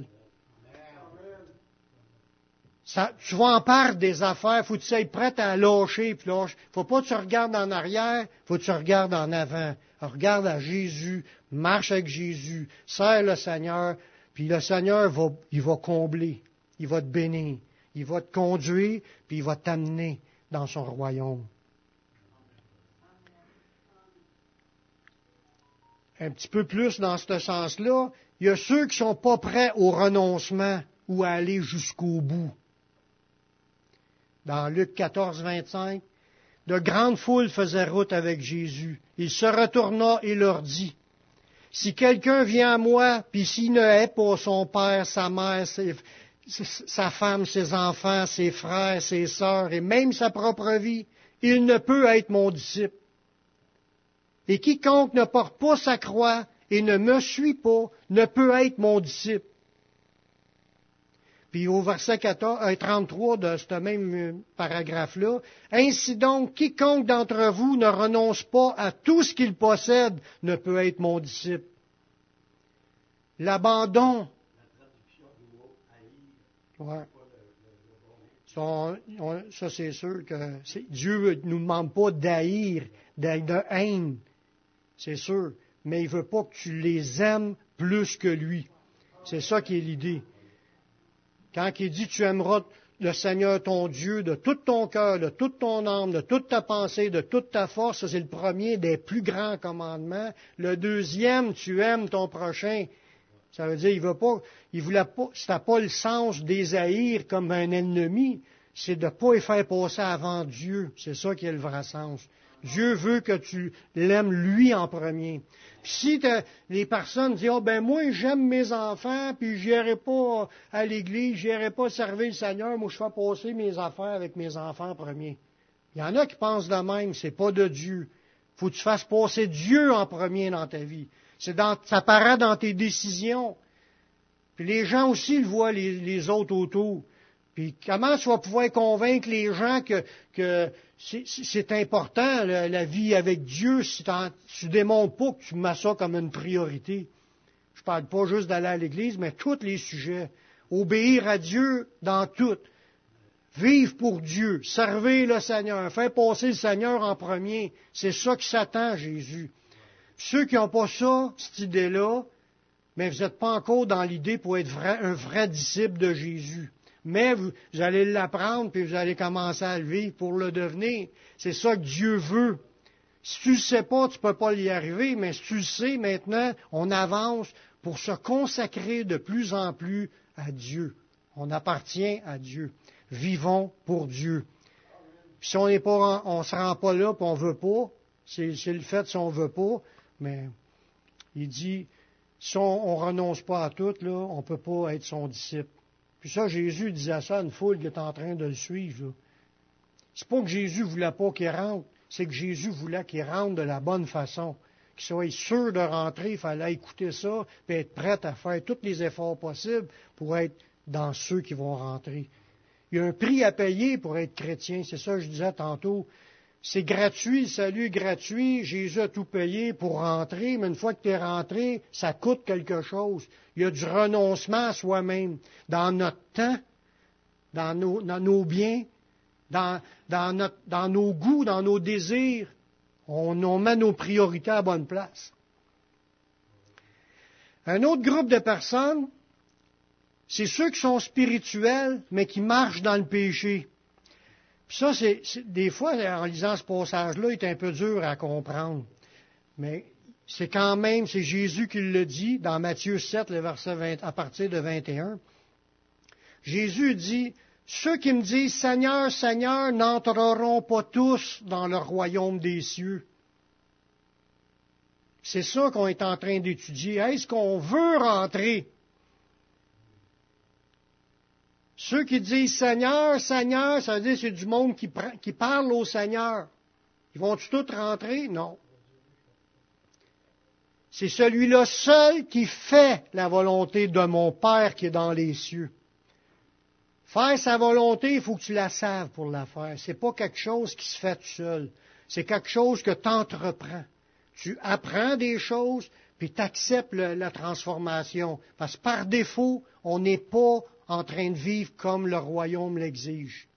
Ça, tu vas en perdre des affaires, faut que tu sois prêt à lâcher, puis lâcher. Faut pas que tu regardes en arrière, faut que tu regardes en avant. Alors, regarde à Jésus, marche avec Jésus, sers le Seigneur, puis le Seigneur il va combler, il va te bénir, il va te conduire, puis il va t'amener dans son royaume. Un petit peu plus dans ce sens-là, il y a ceux qui sont pas prêts au renoncement ou à aller jusqu'au bout. Dans Luc 14, 25, de grandes foules faisaient route avec Jésus. Il se retourna et leur dit, « Si quelqu'un vient à moi, puis s'il ne hait pas son père, sa mère, sa femme, ses enfants, ses frères, ses sœurs, et même sa propre vie, il ne peut être mon disciple. Et quiconque ne porte pas sa croix et ne me suit pas, ne peut être mon disciple. » Puis au verset 33 de ce même paragraphe-là, « Ainsi donc, quiconque d'entre vous ne renonce pas à tout ce qu'il possède ne peut être mon disciple. » L'abandon. Ouais. Ça, c'est sûr que Dieu ne nous demande pas d'haïr, de haine. C'est sûr. Mais il ne veut pas que tu les aimes plus que lui. C'est ça qui est l'idée. Quand il dit tu aimeras le Seigneur ton Dieu de tout ton cœur, de toute ton âme, de toute ta pensée, de toute ta force, ça c'est le premier des plus grands commandements. Le deuxième, tu aimes ton prochain. Ça veut dire, il voulait pas, c'était pas le sens des haïr comme un ennemi, c'est de ne pas les faire passer avant Dieu. C'est ça qui est le vrai sens. Dieu veut que tu l'aimes lui en premier. Puis si les personnes disent, moi j'aime mes enfants, puis je n'irai pas à l'église, je n'irai pas servir le Seigneur, moi je fais passer mes affaires avec mes enfants en premier. Il y en a qui pensent de même, c'est pas de Dieu. Faut que tu fasses passer Dieu en premier dans ta vie. Ça paraît dans tes décisions. Puis les gens aussi le voient, les autres autour. Puis comment tu vas pouvoir convaincre les gens que c'est important, la vie avec Dieu, si tu ne démontres pas que tu mets ça comme une priorité. Je ne parle pas juste d'aller à l'Église, mais tous les sujets. Obéir à Dieu dans tout. Vivre pour Dieu. Servir le Seigneur. Faire passer le Seigneur en premier. C'est ça qui s'attend à Jésus. Ceux qui n'ont pas ça, cette idée-là, mais vous n'êtes pas encore dans l'idée pour être un vrai disciple de Jésus. Mais vous allez l'apprendre, puis vous allez commencer à le vivre pour le devenir. C'est ça que Dieu veut. Si tu ne le sais pas, tu ne peux pas y arriver, mais si tu le sais, maintenant, on avance pour se consacrer de plus en plus à Dieu. On appartient à Dieu. Vivons pour Dieu. Puis si on ne se rend pas là, puis on ne veut pas, c'est le fait si on ne veut pas, mais il dit, si on ne renonce pas à tout, là, on ne peut pas être son disciple. Puis ça, Jésus disait ça à une foule qui est en train de le suivre. C'est pas que Jésus ne voulait pas qu'il rentre, c'est que Jésus voulait qu'il rentre de la bonne façon. Qu'il soit sûr de rentrer, il fallait écouter ça, puis être prêt à faire tous les efforts possibles pour être dans ceux qui vont rentrer. Il y a un prix à payer pour être chrétien, c'est ça que je disais tantôt. C'est gratuit, le salut est gratuit, Jésus a tout payé pour rentrer, mais une fois que tu es rentré, ça coûte quelque chose. Il y a du renoncement à soi-même, dans notre temps, dans nos biens, dans nos goûts, dans nos désirs. On met nos priorités à la bonne place. Un autre groupe de personnes, c'est ceux qui sont spirituels, mais qui marchent dans le péché. Puis ça, des fois, en lisant ce passage-là, il est un peu dur à comprendre. Mais c'est quand même, c'est Jésus qui le dit dans Matthieu 7, le verset 20, à partir de 21. Jésus dit, « Ceux qui me disent, Seigneur, Seigneur, n'entreront pas tous dans le royaume des cieux. » C'est ça qu'on est en train d'étudier. Est-ce qu'on veut rentrer? Ceux qui disent Seigneur, Seigneur, ça veut dire que c'est du monde qui parle au Seigneur. Ils vont-tu tous rentrer? Non. C'est celui-là seul qui fait la volonté de mon Père qui est dans les cieux. Faire sa volonté, il faut que tu la saves pour la faire. C'est pas quelque chose qui se fait tout seul. C'est quelque chose que tu entreprends. Tu apprends des choses, puis tu acceptes la transformation. Parce que par défaut, on n'est pas en train de vivre comme le royaume l'exige.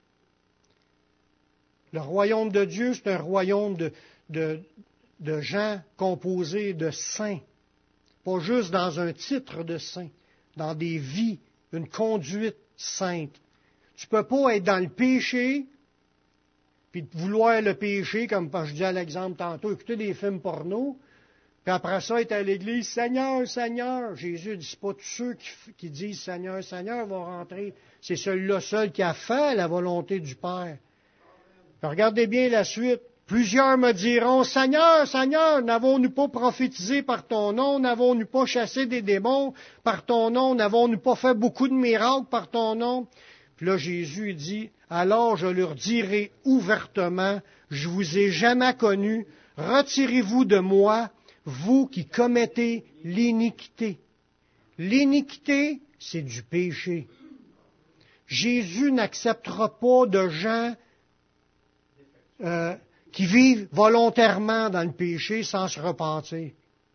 Le royaume de Dieu, c'est un royaume de gens composés de saints. Pas juste dans un titre de saint, dans des vies, une conduite sainte. Tu ne peux pas être dans le péché, puis vouloir le péché, comme je dis à l'exemple tantôt, écouter des films porno, puis après ça, être à l'église, Seigneur, Seigneur. Jésus dit, c'est pas tous ceux qui disent Seigneur, Seigneur vont rentrer. C'est celui-là seul qui a fait la volonté du Père. Puis regardez bien la suite. Plusieurs me diront, Seigneur, Seigneur, n'avons-nous pas prophétisé par ton nom? N'avons-nous pas chassé des démons par ton nom? N'avons-nous pas fait beaucoup de miracles par ton nom? Puis là, Jésus dit, alors je leur dirai ouvertement, je vous ai jamais connu, retirez-vous de moi, vous qui commettez l'iniquité. L'iniquité, c'est du péché. Jésus n'acceptera pas de gens qui vivent volontairement dans le péché sans se repentir.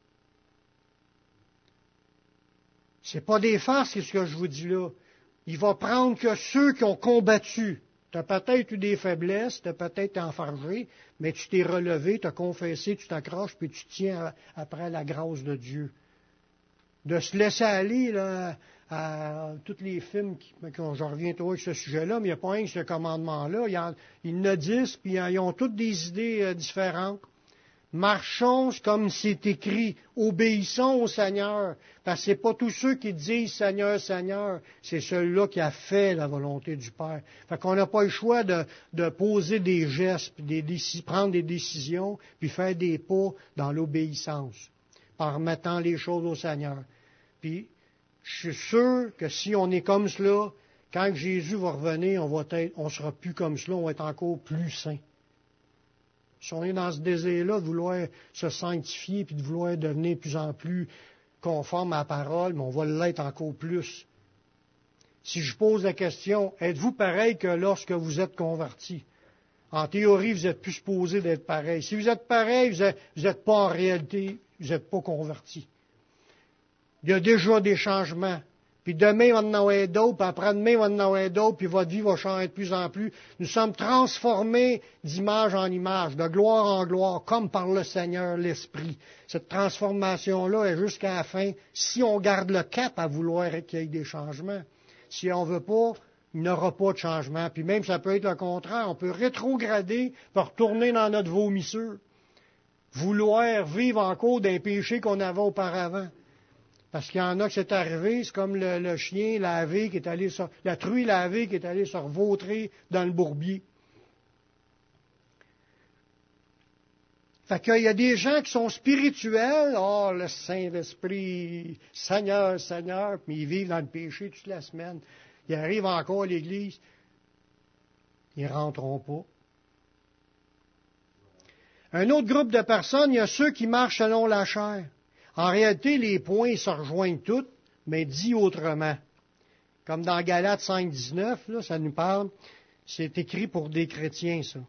C'est pas des farces, c'est ce que je vous dis là. Il va prendre que ceux qui ont combattu. Tu as peut-être eu des faiblesses, tu as peut-être enfargé, mais tu t'es relevé, tu as confessé, tu t'accroches, puis tu tiens après la grâce de Dieu. De se laisser aller là, à tous les films, je reviens toujours avec ce sujet-là, mais il n'y a pas un que ce commandement-là. Il y en a 10, puis ils ont toutes des idées différentes. Marchons comme c'est écrit, obéissons au Seigneur, parce que ce n'est pas tous ceux qui disent Seigneur, Seigneur, c'est celui-là qui a fait la volonté du Père. Fait qu'on n'a pas le choix de poser des gestes, puis prendre des décisions, puis faire des pas dans l'obéissance, en remettant les choses au Seigneur. Puis, je suis sûr que si on est comme cela, quand Jésus va revenir, on sera plus comme cela, on va être encore plus saint. Si on est dans ce désir-là de vouloir se sanctifier puis de vouloir devenir de plus en plus conforme à la parole, mais on va l'être encore plus. Si je pose la question, êtes-vous pareil que lorsque vous êtes converti? En théorie, vous êtes plus supposé d'être pareil. Si vous êtes pareil, vous n'êtes pas en réalité, vous n'êtes pas converti. Il y a déjà des changements. Puis demain, il va en avoir d'autres, puis après-demain, il va en avoir d'autres, puis votre vie va changer de plus en plus. Nous sommes transformés d'image en image, de gloire en gloire, comme par le Seigneur l'Esprit. Cette transformation-là est jusqu'à la fin, si on garde le cap à vouloir qu'il y ait des changements. Si on ne veut pas, il n'y aura pas de changement. Puis même, ça peut être le contraire. On peut rétrograder, puis retourner dans notre vomissure. Vouloir vivre encore d'un péché qu'on avait auparavant. Parce qu'il y en a que c'est arrivé, c'est comme le chien lavé qui est allé la truie lavée qui est allée se revautrer dans le bourbier. Fait qu'il y a des gens qui sont spirituels, le Saint-Esprit, Seigneur, Seigneur, puis ils vivent dans le péché toute la semaine. Ils arrivent encore à l'Église, ils ne rentreront pas. Un autre groupe de personnes, il y a ceux qui marchent selon la chair. En réalité, les points se rejoignent tous, mais dit autrement. Comme dans Galates 5, 19, là, ça nous parle, c'est écrit pour des chrétiens, ça.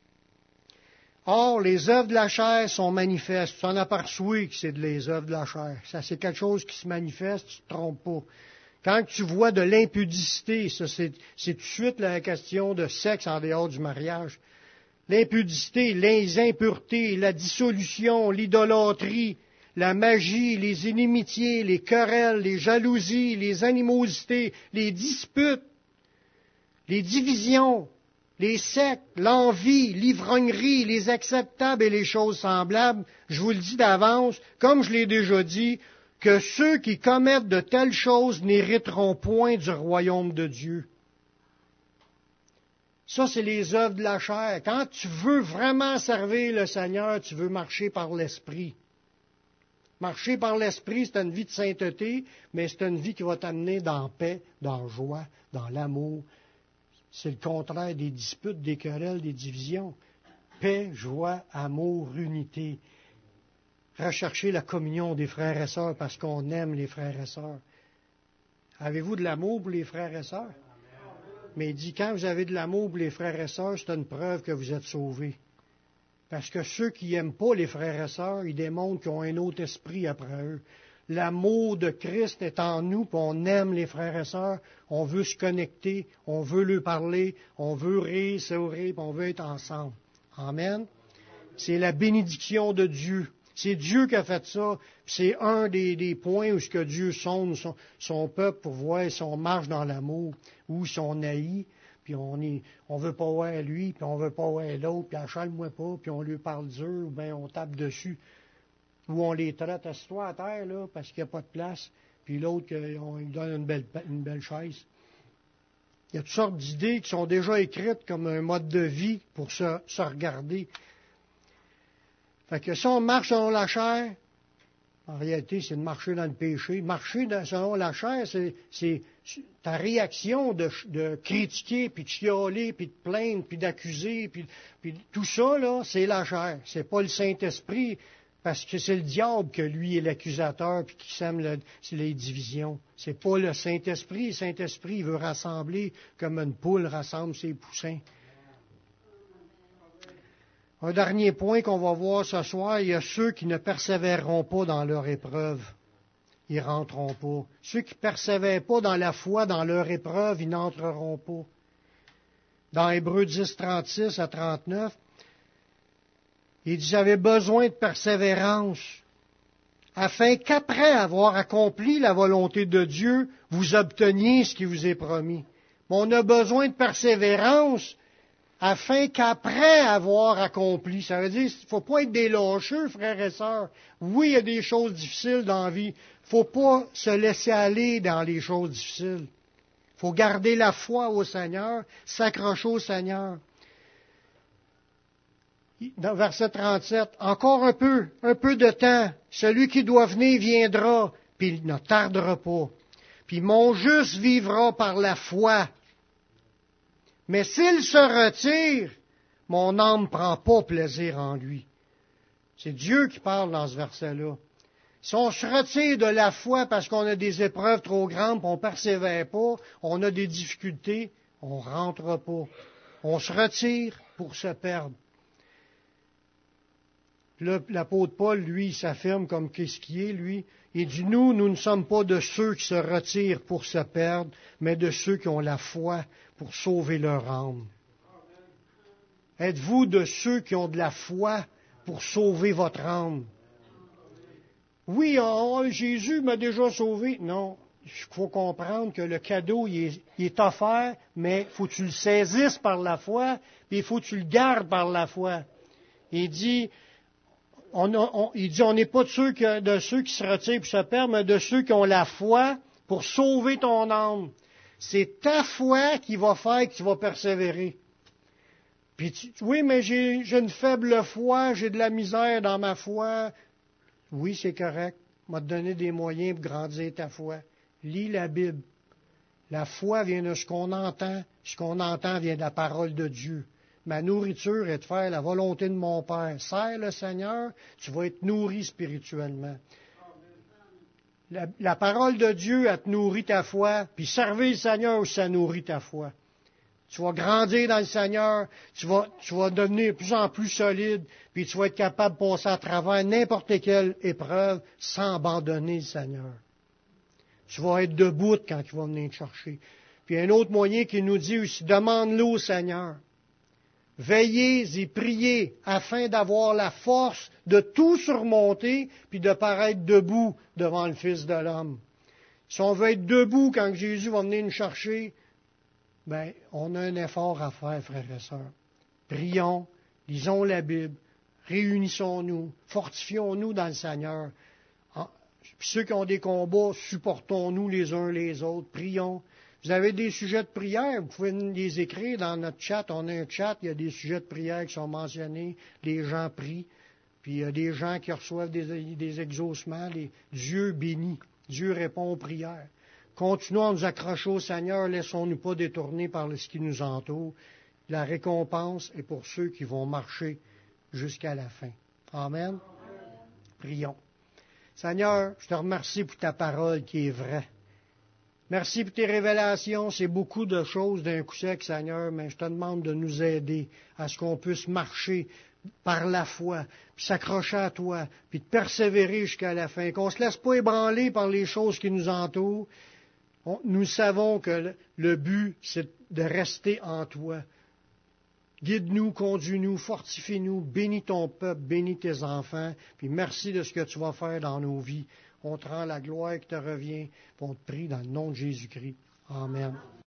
Or, les œuvres de la chair sont manifestes. Tu en aperçois que c'est les œuvres de la chair. Ça, c'est quelque chose qui se manifeste, tu ne te trompes pas. Quand tu vois de l'impudicité, ça, c'est tout de suite la question de sexe en dehors du mariage. L'impudicité, les impuretés, la dissolution, l'idolâtrie, la magie, les inimitiés, les querelles, les jalousies, les animosités, les disputes, les divisions, les sectes, l'envie, l'ivrognerie, les acceptables et les choses semblables, je vous le dis d'avance, comme je l'ai déjà dit, que ceux qui commettent de telles choses n'hériteront point du royaume de Dieu. Ça, c'est les œuvres de la chair. Quand tu veux vraiment servir le Seigneur, tu veux marcher par l'Esprit. Marcher par l'Esprit, c'est une vie de sainteté, mais c'est une vie qui va t'amener dans la paix, dans la joie, dans l'amour. C'est le contraire des disputes, des querelles, des divisions. Paix, joie, amour, unité. Rechercher la communion des frères et sœurs parce qu'on aime les frères et sœurs. Avez-vous de l'amour pour les frères et sœurs? Mais il dit, quand vous avez de l'amour pour les frères et sœurs, c'est une preuve que vous êtes sauvés. Parce que ceux qui n'aiment pas les frères et sœurs, ils démontrent qu'ils ont un autre esprit après eux. L'amour de Christ est en nous, puis on aime les frères et sœurs, on veut se connecter, on veut leur parler, on veut rire, sourire, puis on veut être ensemble. Amen. C'est la bénédiction de Dieu. C'est Dieu qui a fait ça. C'est un des points où ce que Dieu sonde son peuple pour voir si on marche dans l'amour ou si on haït. Puis on veut pas voir lui, puis on veut pas voir l'autre, puis achale-moi pas, puis on lui parle dur, ou bien on tape dessus. Ou on les traite, assis-toi à terre, là, parce qu'il n'y a pas de place, puis l'autre, on lui donne une belle chaise. Il y a toutes sortes d'idées qui sont déjà écrites comme un mode de vie pour se regarder. Fait que si on marche selon la chair, en réalité, c'est de marcher dans le péché. Marcher selon la chair, c'est ta réaction de critiquer, puis de chialer, puis de plaindre, puis d'accuser, puis tout ça, là, c'est la chair. C'est pas le Saint-Esprit, parce que c'est le diable que lui est l'accusateur, puis qui sème les divisions. C'est pas le Saint-Esprit. Le Saint-Esprit, il veut rassembler comme une poule rassemble ses poussins. Un dernier point qu'on va voir ce soir, il y a ceux qui ne persévéreront pas dans leur épreuve. Ils rentreront pas. Ceux qui ne persévèrent pas dans la foi, dans leur épreuve, ils n'entreront pas. Dans Hébreux 10, 36 à 39, il dit, j'avais besoin de persévérance, afin qu'après avoir accompli la volonté de Dieu, vous obteniez ce qui vous est promis. Mais on a besoin de persévérance, afin qu'après avoir accompli, ça veut dire, il ne faut pas être des lâcheux, frères et sœurs. Oui, il y a des choses difficiles dans la vie. Il ne faut pas se laisser aller dans les choses difficiles. Il faut garder la foi au Seigneur, s'accrocher au Seigneur. Dans verset 37, encore un peu de temps, celui qui doit venir viendra, puis il ne tardera pas. Puis mon juste vivra par la foi. Mais s'il se retire, mon âme ne prend pas plaisir en lui. C'est Dieu qui parle dans ce verset-là. Si on se retire de la foi parce qu'on a des épreuves trop grandes, on ne persévère pas, on a des difficultés, on ne rentre pas. On se retire pour se perdre. L'apôtre Paul, lui, il s'affirme comme qu'est-ce qui est, lui. Il dit, nous ne sommes pas de ceux qui se retirent pour se perdre, mais de ceux qui ont la foi pour sauver leur âme. Êtes-vous de ceux qui ont de la foi pour sauver votre âme? Oui, Jésus m'a déjà sauvé. Non, il faut comprendre que le cadeau, il est offert, mais il faut que tu le saisisses par la foi, puis il faut que tu le gardes par la foi. Il dit, on n'est pas de ceux qui se retirent pour se perdre, mais de ceux qui ont la foi pour sauver ton âme. C'est ta foi qui va faire que tu vas persévérer. Puis oui, mais j'ai une faible foi, j'ai de la misère dans ma foi. Oui, c'est correct. On va te donner des moyens pour grandir ta foi. Lis la Bible. La foi vient de ce qu'on entend. Ce qu'on entend vient de la parole de Dieu. Ma nourriture est de faire la volonté de mon Père. Sers le Seigneur, tu vas être nourri spirituellement. La parole de Dieu, elle te nourrit ta foi, puis servir le Seigneur, ça nourrit ta foi. Tu vas grandir dans le Seigneur, tu vas devenir de plus en plus solide, puis tu vas être capable de passer à travers n'importe quelle épreuve sans abandonner le Seigneur. Tu vas être debout quand il va venir te chercher. Puis un autre moyen qu'il nous dit aussi, demande-le au Seigneur. Veillez et priez afin d'avoir la force de tout surmonter puis de paraître debout devant le Fils de l'homme. Si on veut être debout quand Jésus va venir nous chercher, ben, on a un effort à faire, frères et sœurs. Prions, lisons la Bible, réunissons-nous, fortifions-nous dans le Seigneur. Puis ceux qui ont des combats, supportons-nous les uns les autres, prions. Vous avez des sujets de prière, vous pouvez les écrire dans notre chat. On a un chat, il y a des sujets de prière qui sont mentionnés. Les gens prient. Puis il y a des gens qui reçoivent des exaucements. Dieu bénit. Dieu répond aux prières. Continuons à nous accrocher au Seigneur. Laissons-nous pas détourner par ce qui nous entoure. La récompense est pour ceux qui vont marcher jusqu'à la fin. Amen. Prions. Seigneur, je te remercie pour ta parole qui est vraie. Merci pour tes révélations. C'est beaucoup de choses d'un coup sec, Seigneur, mais je te demande de nous aider à ce qu'on puisse marcher par la foi, puis s'accrocher à toi, puis de persévérer jusqu'à la fin, qu'on ne se laisse pas ébranler par les choses qui nous entourent. Nous savons que le but, c'est de rester en toi. Guide-nous, conduis-nous, fortifie-nous, bénis ton peuple, bénis tes enfants, puis merci de ce que tu vas faire dans nos vies. On te rend la gloire qui te revient, puis on te prie dans le nom de Jésus-Christ. Amen.